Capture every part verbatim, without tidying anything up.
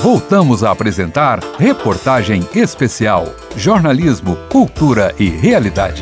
Voltamos a apresentar Reportagem Especial. Jornalismo, cultura e realidade.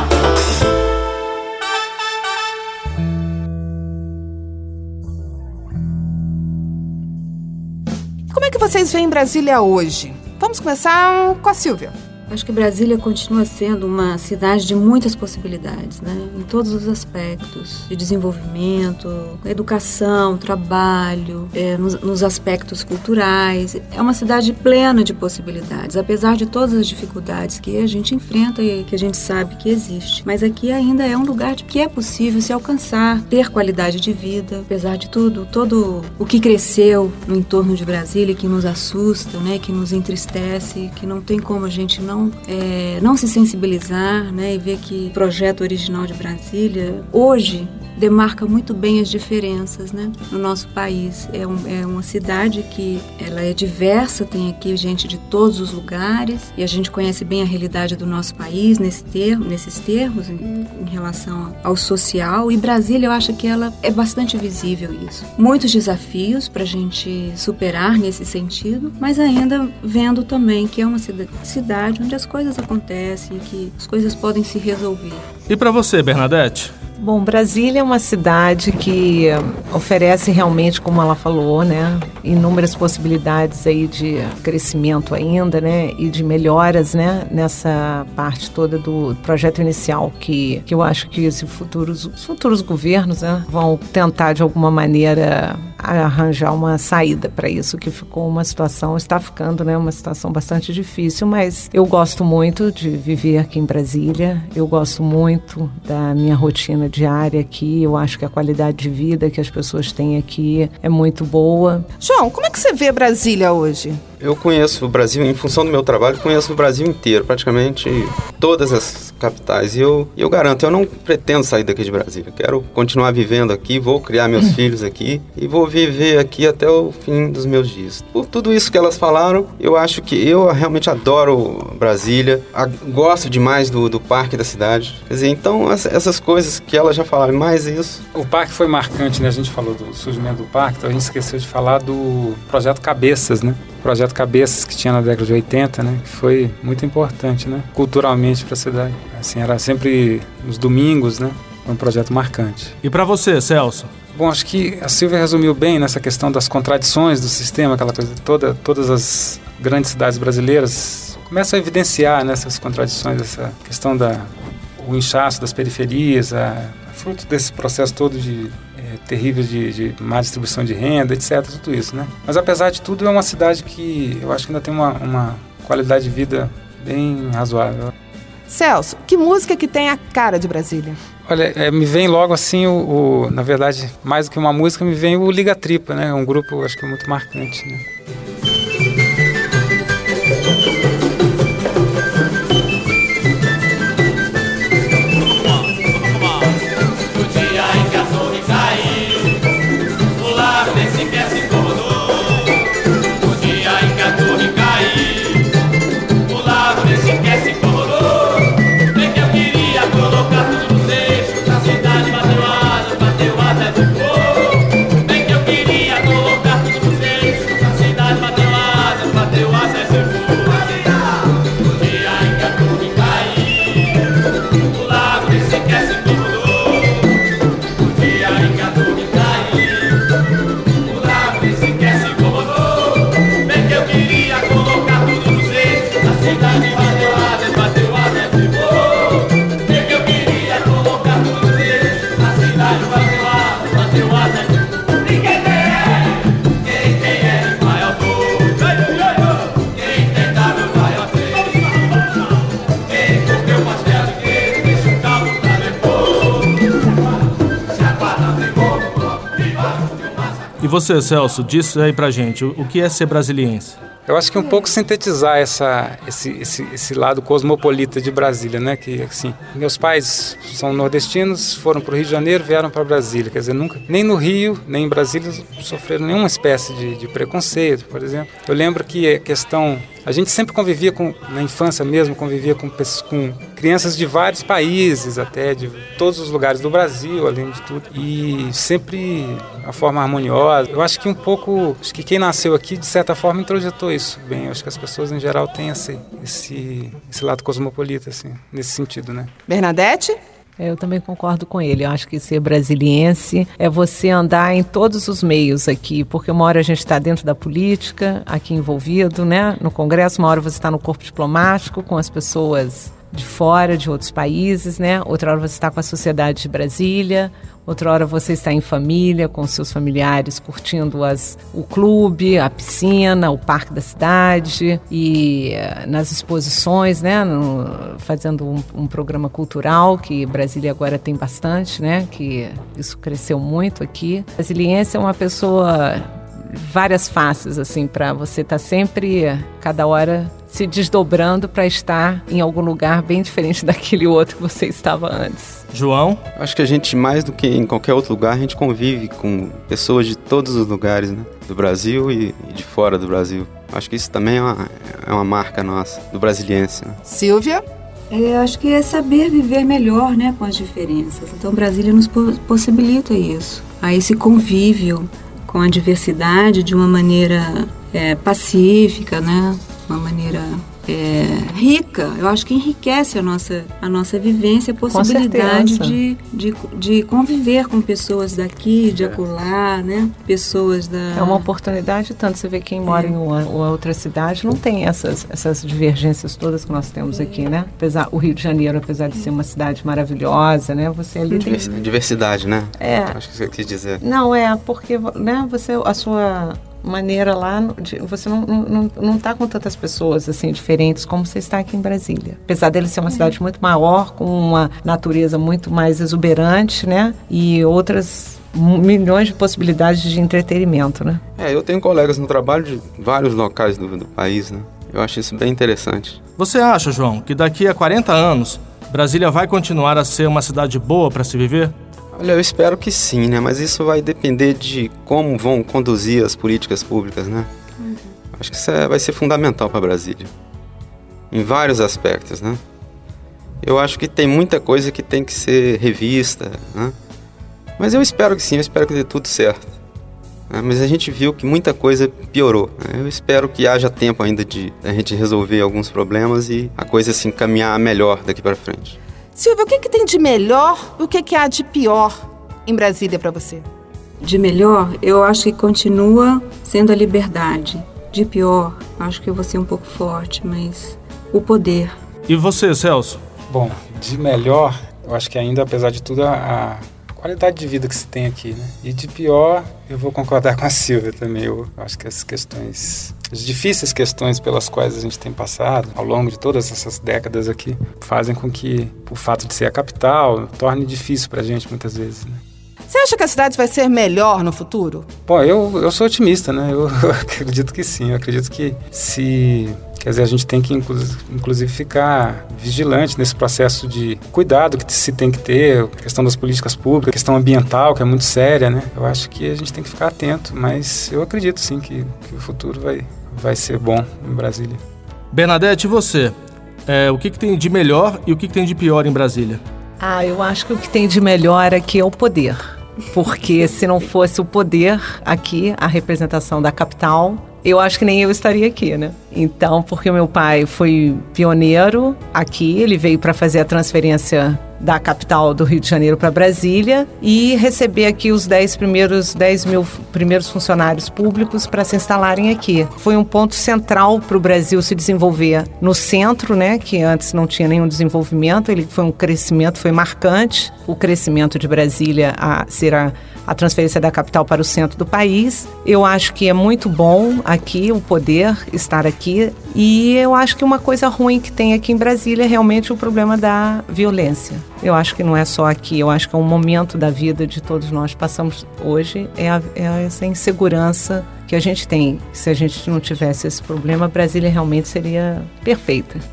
Como é que vocês veem Brasília hoje? Vamos começar com a Silvia. Acho que Brasília continua sendo uma cidade de muitas possibilidades, né? Em todos os aspectos de desenvolvimento, educação, trabalho, é, nos, nos aspectos culturais. É uma cidade plena de possibilidades, apesar de todas as dificuldades que a gente enfrenta e que a gente sabe que existe. Mas aqui ainda é um lugar que é possível se alcançar, ter qualidade de vida, apesar de tudo, todo o que cresceu no entorno de Brasília, que nos assusta, né? Que nos entristece, que não tem como a gente não Não, é, não se sensibilizar, né, e ver que o projeto original de Brasília hoje demarca muito bem as diferenças, né, no nosso país. É, um, é uma cidade que ela é diversa, tem aqui gente de todos os lugares e a gente conhece bem a realidade do nosso país nesse termo, nesses termos em, em relação ao social, e Brasília eu acho que ela é bastante visível isso. Muitos desafios para a gente superar nesse sentido, mas ainda vendo também que é uma cidade onde as coisas acontecem e que as coisas podem se resolver. E para você, Bernadette? Bom, Brasília é uma cidade que oferece realmente, como ela falou, né, inúmeras possibilidades aí de crescimento ainda, né, e de melhoras, né, nessa parte toda do projeto inicial que, que eu acho que os futuros, os futuros governos, né, vão tentar de alguma maneira arranjar uma saída para isso, que ficou uma situação, está ficando, né, uma situação bastante difícil, mas eu gosto muito de viver aqui em Brasília, eu gosto muito da minha rotina diária aqui, eu acho que a qualidade de vida que as pessoas têm aqui é muito boa. João, como é que você vê Brasília hoje? Eu conheço o Brasil, em função do meu trabalho, conheço o Brasil inteiro, praticamente todas as capitais. E eu, eu garanto, eu não pretendo sair daqui de Brasília. Quero continuar vivendo aqui, vou criar meus filhos aqui e vou viver aqui até o fim dos meus dias. Por tudo isso que elas falaram, eu acho que eu realmente adoro Brasília, a, gosto demais do, do parque da cidade. Quer dizer, então essas coisas que elas já falaram, mais isso. O parque foi marcante, né? A gente falou do surgimento do parque, então a gente esqueceu de falar do projeto Cabeças, né? Projeto Cabeças que tinha na década de oitenta, né, que foi muito importante, né, culturalmente para a cidade. Assim, era sempre nos domingos, né, um projeto marcante. E para você, Celso? Bom, acho que a Silvia resumiu bem nessa questão das contradições do sistema, aquela coisa toda, todas as grandes cidades brasileiras começam a evidenciar nessas contradições, essa questão da o inchaço das periferias, a, a fruto desse processo todo de terrível de, de má distribuição de renda, etcétera, tudo isso, né? Mas apesar de tudo, é uma cidade que eu acho que ainda tem uma, uma qualidade de vida bem razoável. Celso, que música que tem a cara de Brasília? Olha, é, me vem logo assim, o, o, na verdade, mais do que uma música, me vem o Liga Tripa, né? Um grupo, acho que muito marcante, né? E você, Celso, diz aí pra gente, o que é ser brasiliense? Eu acho que um pouco sintetizar essa, esse, esse, esse lado cosmopolita de Brasília, né? Que, assim, meus pais são nordestinos, foram para o Rio de Janeiro, vieram para Brasília. Quer dizer, nunca, nem no Rio, nem em Brasília, sofreram nenhuma espécie de, de preconceito, por exemplo. Eu lembro que a questão a gente sempre convivia com, na infância mesmo, convivia com, com crianças de vários países, até de todos os lugares do Brasil, além de tudo, e sempre de uma forma harmoniosa. Eu acho que um pouco, acho que quem nasceu aqui, de certa forma, introjetou isso bem. Eu acho que as pessoas, em geral, têm esse, esse, esse lado cosmopolita, assim, nesse sentido, né? Bernadette? Eu também concordo com ele. Eu acho que ser brasiliense é você andar em todos os meios aqui, porque uma hora a gente está dentro da política, aqui envolvido, né, no Congresso, uma hora você está no corpo diplomático, com as pessoas de fora, de outros países, né? Outra hora você está com a sociedade de Brasília, outra hora você está em família, com seus familiares, curtindo as, o clube, a piscina, o parque da cidade e nas exposições, né? No, fazendo um, um programa cultural, que Brasília agora tem bastante, né? Que isso cresceu muito aqui. Brasiliense é uma pessoa, várias faces, assim, para você estar tá sempre, cada hora, se desdobrando para estar em algum lugar bem diferente daquele outro que você estava antes. João? Acho que a gente, mais do que em qualquer outro lugar, a gente convive com pessoas de todos os lugares, né? Do Brasil e de fora do Brasil. Acho que isso também é uma, é uma marca nossa, do brasiliense, né? Silvia? Eu acho que é saber viver melhor, né, com as diferenças. Então, Brasília nos possibilita isso. A esse convívio com a diversidade de uma maneira é, pacífica, né? Uma maneira é, rica. Eu acho que enriquece a nossa, a nossa vivência, a possibilidade de, de, de conviver com pessoas daqui, de acolá, né? Pessoas da... É uma oportunidade, tanto você vê quem mora é. em uma, uma outra cidade, não tem essas, essas divergências todas que nós temos é. aqui, né? Apesar, o Rio de Janeiro, apesar de ser uma cidade maravilhosa, né? Você ali tem... Diversidade, né? É. Acho que você quis dizer. Não, é porque, né, você, a sua... maneira lá, de, você não não não está com tantas pessoas assim diferentes como você está aqui em Brasília. Apesar dele ser uma cidade muito maior, com uma natureza muito mais exuberante, né? E outras milhões de possibilidades de entretenimento, né? É, eu tenho colegas no trabalho de vários locais do, do país, né? Eu acho isso bem interessante. Você acha, João, que daqui a quarenta anos Brasília vai continuar a ser uma cidade boa para se viver? Olha, eu espero que sim, né? Mas isso vai depender de como vão conduzir as políticas públicas, né? Uhum. Acho que isso é, vai ser fundamental para Brasília. Em vários aspectos, né? Eu acho que tem muita coisa que tem que ser revista, né? Mas eu espero que sim, eu espero que dê tudo certo. Né? Mas a gente viu que muita coisa piorou, né? Eu espero que haja tempo ainda de a gente resolver alguns problemas e a coisa se encaminhar melhor daqui para frente. Silvia, o que, que tem de melhor e o que, que há de pior em Brasília para você? De melhor, eu acho que continua sendo a liberdade. De pior, acho que eu vou ser um pouco forte, mas o poder. E você, Celso? Bom, de melhor, eu acho que ainda, apesar de tudo, a, a qualidade de vida que se tem aqui, né? E de pior, eu vou concordar com a Silvia também. Eu acho que as questões... As difíceis questões pelas quais a gente tem passado ao longo de todas essas décadas aqui fazem com que o fato de ser a capital torne difícil para a gente muitas vezes, né? Você acha que a cidade vai ser melhor no futuro? Bom, eu, eu sou otimista, né? Eu, eu acredito que sim. Eu acredito que se... Quer dizer, a gente tem que, inclusive, ficar vigilante nesse processo de cuidado que se tem que ter, a questão das políticas públicas, a questão ambiental, que é muito séria, né? Eu acho que a gente tem que ficar atento, mas eu acredito, sim, que, que o futuro vai, vai ser bom em Brasília. Bernadette, e você? É, o que, que tem de melhor e o que, que tem de pior em Brasília? Ah, eu acho que o que tem de melhor aqui é o poder. Porque se não fosse o poder aqui, a representação da capital, eu acho que nem eu estaria aqui, né? Então, porque o meu pai foi pioneiro aqui, ele veio para fazer a transferência da capital do Rio de Janeiro para Brasília e receber aqui os dez primeiros, dez mil primeiros funcionários públicos para se instalarem aqui. Foi um ponto central para o Brasil se desenvolver no centro, né, que antes não tinha nenhum desenvolvimento. Ele foi um crescimento, foi marcante o crescimento de Brasília a ser a, a transferência da capital para o centro do país. Eu acho que é muito bom aqui o poder estar aqui e eu acho que uma coisa ruim que tem aqui em Brasília é realmente o problema da violência. Eu acho que não é só aqui, eu acho que é um momento da vida de todos nós passamos hoje, é, a, é essa insegurança que a gente tem. Se a gente não tivesse esse problema, Brasília realmente seria perfeita.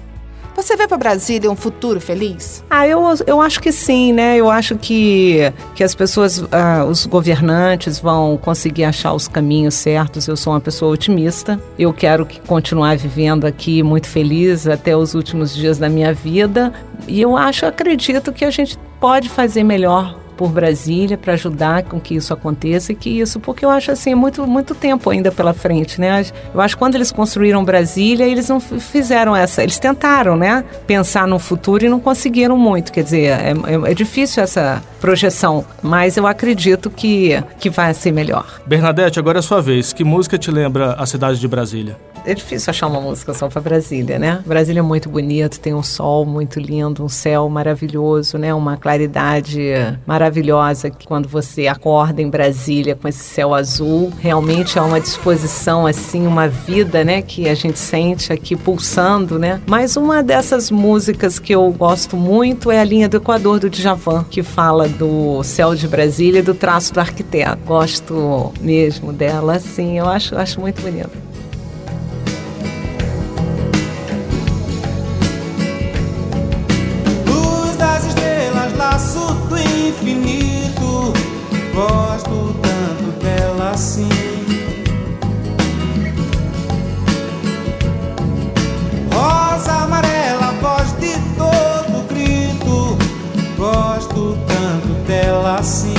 Você vê para Brasília um futuro feliz? Ah, eu, eu acho que sim, né? Eu acho que, que as pessoas, ah, os governantes vão conseguir achar os caminhos certos. Eu sou uma pessoa otimista. Eu quero que continuar vivendo aqui muito feliz até os últimos dias da minha vida. E eu acho, acredito que a gente pode fazer melhor por Brasília para ajudar com que isso aconteça e que isso, porque eu acho assim, muito, muito tempo ainda pela frente, né? Eu acho que quando eles construíram Brasília, eles não fizeram essa, eles tentaram, né? Pensar no futuro e não conseguiram muito, quer dizer, é, é, é difícil essa projeção, mas eu acredito que, que vai ser melhor. Bernadette, agora é a sua vez. Que música te lembra a cidade de Brasília? É difícil achar uma música só para Brasília, né? Brasília é muito bonito, tem um sol muito lindo, um céu maravilhoso, né? Uma claridade maravilhosa que quando você acorda em Brasília com esse céu azul, realmente é uma disposição, assim, uma vida, né? Que a gente sente aqui pulsando, né? Mas uma dessas músicas que eu gosto muito é a Linha do Equador, do Djavan, que fala do céu de Brasília e do traço do arquiteto. Gosto mesmo dela, assim, eu acho, acho muito bonito. Laço do infinito, gosto tanto dela assim. Rosa amarela, voz de todo grito, gosto tanto dela assim.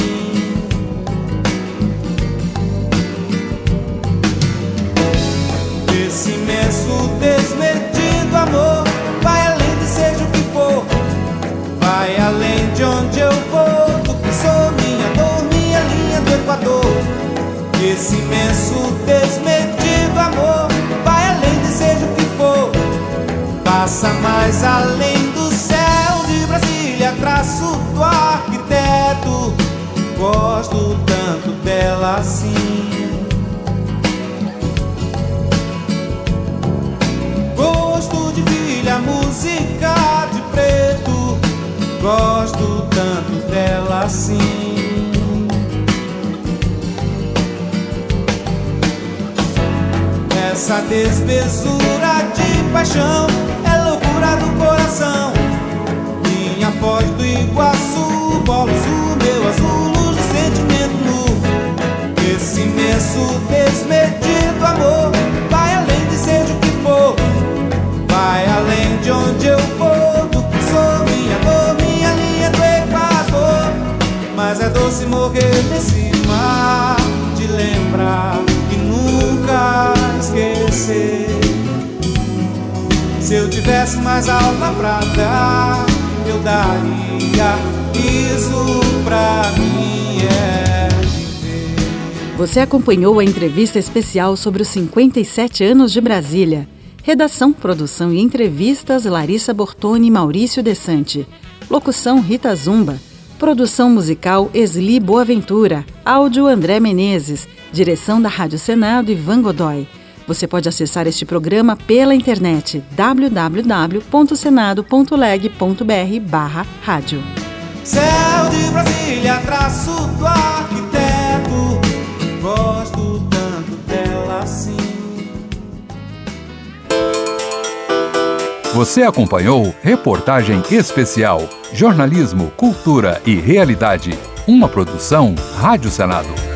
Esse imenso desmedido amor vai além de seja o que for, vai além de onde eu vou, do que sou, minha dor, minha linha do Equador. Esse imenso desmedido amor vai além de seja o que for, passa mais além do céu de Brasília, traço do arquiteto. Gosto tanto dela assim. Gosto de filha, música de preto, gosto tanto dela assim. Essa desmesura de paixão é loucura do coração. Minha voz do Iguaçu, polo sul, meu azul, luz de sentimento nu. Esse imenso desmedido amor vai além de seja o que for, vai além de onde eu vou, do que sou, minha dor, minha linha do Equador. Mas é doce morrer nesse mar, te lembrar e nunca esquecer. Se eu tivesse mais alma pra dar, eu daria. Isso pra mim é viver. Você acompanhou a entrevista especial sobre os cinquenta e sete anos de Brasília. Redação, produção e entrevistas Larissa Bortoni e Maurício Desante. Locução Rita Zumba. Produção musical Esli Boaventura. Áudio André Menezes. Direção da Rádio Senado Ivan Godoy. Você pode acessar este programa pela internet w w w ponto senado ponto leg ponto b r barra rádio. Céu de Brasília, traço do arquiteto, gosto tanto dela assim. Você acompanhou Reportagem Especial, Jornalismo, Cultura e Realidade. Uma produção Rádio Senado.